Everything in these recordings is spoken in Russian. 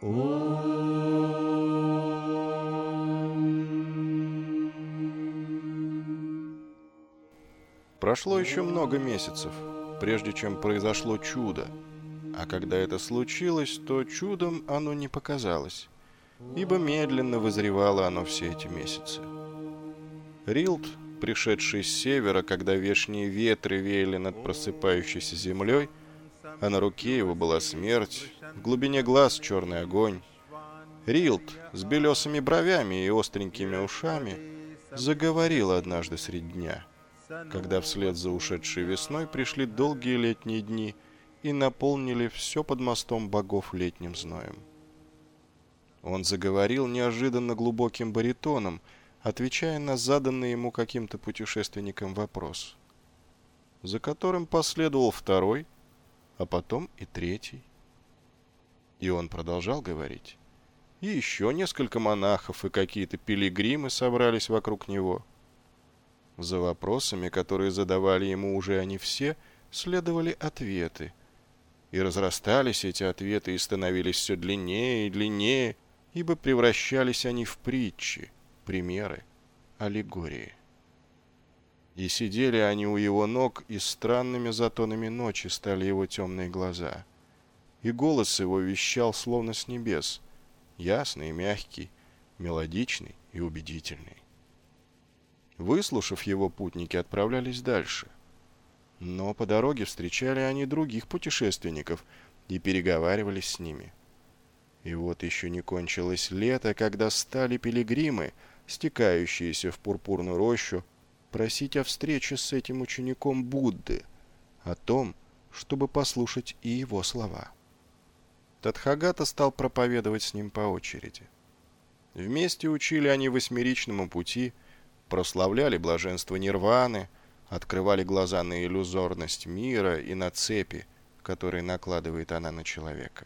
Прошло еще много месяцев, прежде чем произошло чудо. А когда это случилось, то чудом оно не показалось, ибо медленно вызревало оно все эти месяцы. Рилд, пришедший с севера, когда вешние ветры веяли над просыпающейся землей, а на руке его была смерть, в глубине глаз черный огонь. Рилд с белесыми бровями и остренькими ушами заговорил однажды средь дня, когда вслед за ушедшей весной пришли долгие летние дни и наполнили все под мостом богов летним зноем. Он заговорил неожиданно глубоким баритоном, отвечая на заданный ему каким-то путешественником вопрос, за которым последовал второй, а потом и третий. И он продолжал говорить, и еще несколько монахов и какие-то пилигримы собрались вокруг него. За вопросами, которые задавали ему уже они все, следовали ответы. И разрастались эти ответы и становились все длиннее и длиннее, ибо превращались они в притчи, примеры, аллегории. И сидели они у его ног, и странными затонами ночи стали его темные глаза. И голос его вещал словно с небес, ясный и мягкий, мелодичный и убедительный. Выслушав его, путники отправлялись дальше. Но по дороге встречали они других путешественников и переговаривались с ними. И вот еще не кончилось лето, когда стали пилигримы, стекающиеся в пурпурную рощу, просить о встрече с этим учеником Будды, о том, чтобы послушать и его слова. Тадхагата стал проповедовать с ним по очереди. Вместе учили они восьмеричному пути, прославляли блаженство нирваны, открывали глаза на иллюзорность мира и на цепи, которые накладывает она на человека.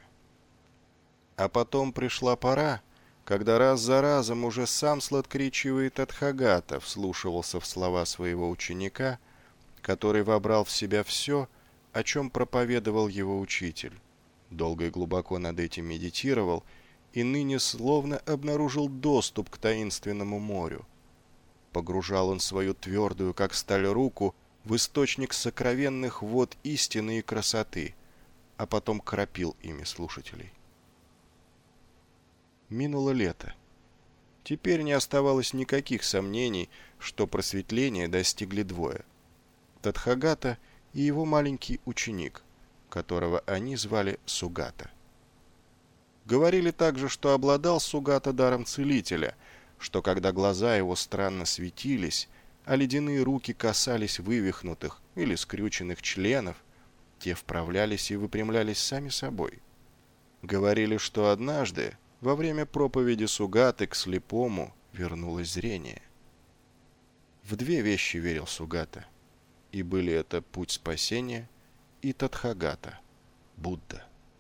А потом пришла пора, когда раз за разом уже сам сладкоречивый Тадхагата вслушивался в слова своего ученика, который вобрал в себя все, о чем проповедовал его учитель, долго и глубоко над этим медитировал и ныне словно обнаружил доступ к таинственному морю. Погружал он свою твердую, как сталь, руку в источник сокровенных вод истины и красоты, а потом кропил ими слушателей. Минуло лето. Теперь не оставалось никаких сомнений, что просветления достигли двое — Тадхагата и его маленький ученик, которого они звали Сугата. Говорили также, что обладал Сугата даром целителя, что когда глаза его странно светились, а ледяные руки касались вывихнутых или скрюченных членов, те вправлялись и выпрямлялись сами собой. Говорили, что однажды во время проповеди Сугаты к слепому вернулось зрение. В две вещи верил Сугата, и были это путь спасения и Тадхагата, Будда.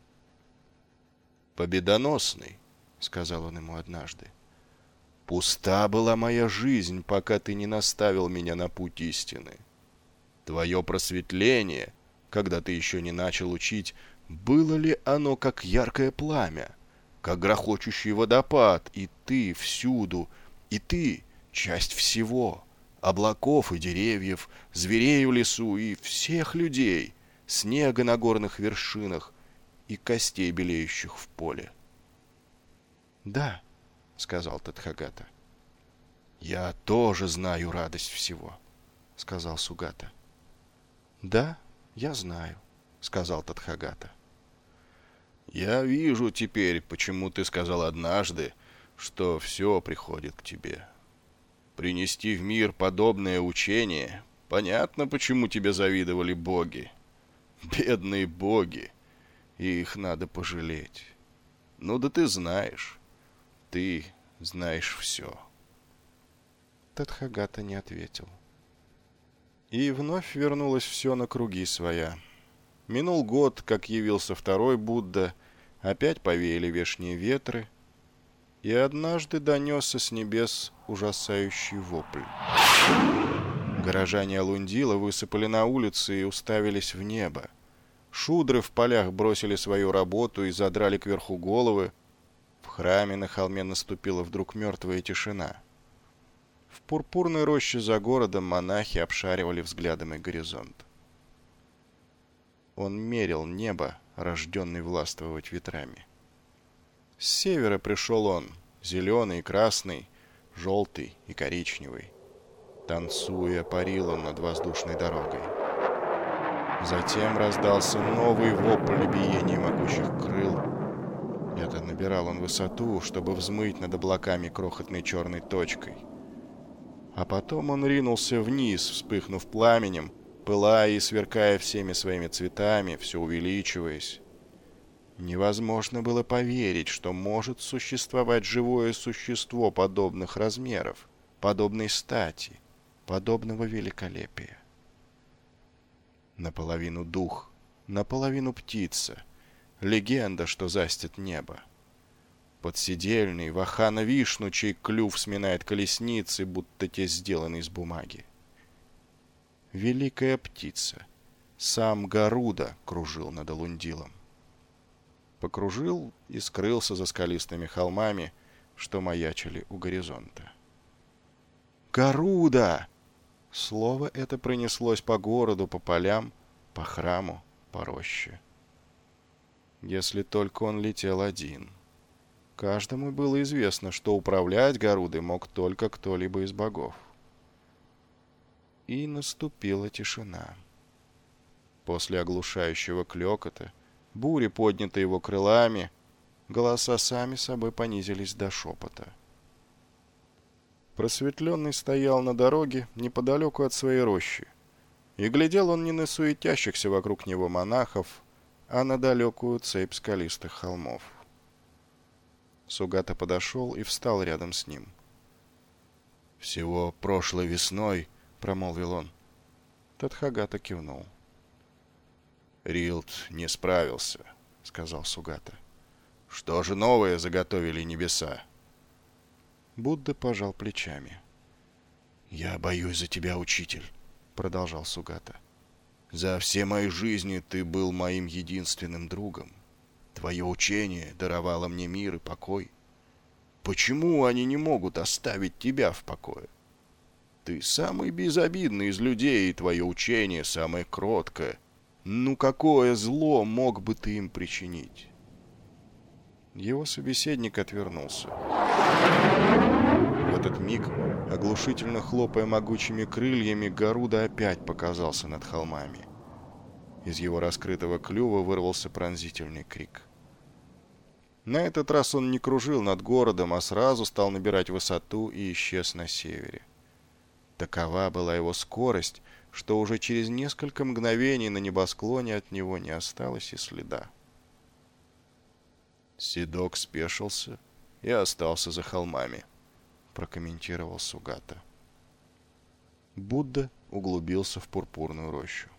«Победоносный», — сказал он ему однажды, — «пуста была моя жизнь, пока ты не наставил меня на путь истины. Твое просветление, когда ты еще не начал учить, было ли оно как яркое пламя, как грохочущий водопад, и ты всюду, и ты — часть всего, облаков и деревьев, зверей в лесу и всех людей, снега на горных вершинах и костей, белеющих в поле?» «Да», — сказал Тадхагата. «Я тоже знаю радость всего», — сказал Сугата. «Да, я знаю», — сказал Тадхагата. «Я вижу теперь, почему ты сказал однажды, что все приходит к тебе. Принести в мир подобное учение, понятно, почему тебе завидовали боги. Бедные боги, их надо пожалеть. Ну да ты знаешь все». Тадхагата не ответил. И вновь вернулось все на круги своя. Минул год, как явился второй Будда, опять повеяли вешние ветры, и однажды донесся с небес ужасающий вопль. Горожане Алундила высыпали на улицы и уставились в небо. Шудры в полях бросили свою работу и задрали кверху головы, В храме на холме наступила вдруг мертвая тишина. В пурпурной роще за городом монахи обшаривали взглядом и горизонт. Он мерил небо, рожденный властвовать ветрами. С севера пришел он, зеленый, красный, желтый и коричневый. Танцуя, парил он над воздушной дорогой. Затем раздался новый вопль биения могучих крыл. Это набирал он высоту, чтобы взмыть над облаками крохотной черной точкой. А потом он ринулся вниз, вспыхнув пламенем, пылая и сверкая всеми своими цветами, все увеличиваясь. Невозможно было поверить, что может существовать живое существо подобных размеров, подобной стати, подобного великолепия. Наполовину дух, наполовину птица, легенда, что застит небо. Подседельный Вахана-Вишну, чей клюв сминает колесницы, будто те сделаны из бумаги. Великая птица, сам Гаруда, кружил над Элундилом. Покружил и скрылся за скалистыми холмами, что маячили у горизонта. «Гаруда!» Слово это пронеслось по городу, по полям, по храму, по роще. Если только он летел один. Каждому было известно, что управлять Гарудой мог только кто-либо из богов. И наступила тишина. После оглушающего клёкота, бури, поднятой его крылами, голоса сами собой понизились до шепота. Просветленный стоял на дороге неподалеку от своей рощи, и глядел он не на суетящихся вокруг него монахов, а на далекую цепь скалистых холмов. Сугата подошел и встал рядом с ним. «Всего прошлой весной», — промолвил он. Тадхагата кивнул. «Рилд не справился», — сказал Сугата. «Что же новое заготовили небеса?» Будда пожал плечами. «Я боюсь за тебя, учитель», — продолжал Сугата. «За все мои жизни ты был моим единственным другом. Твое учение даровало мне мир и покой. Почему они не могут оставить тебя в покое? Ты самый безобидный из людей, и твое учение самое кроткое. Ну какое зло мог бы ты им причинить?» Его собеседник отвернулся. В этот миг, оглушительно хлопая могучими крыльями, Гаруда опять показался над холмами. Из его раскрытого клюва вырвался пронзительный крик. На этот раз он не кружил над городом, а сразу стал набирать высоту и исчез на севере. Такова была его скорость, что уже через несколько мгновений на небосклоне от него не осталось и следа. «Седок спешился и остался за холмами», — прокомментировал Сугата. Будда углубился в пурпурную рощу.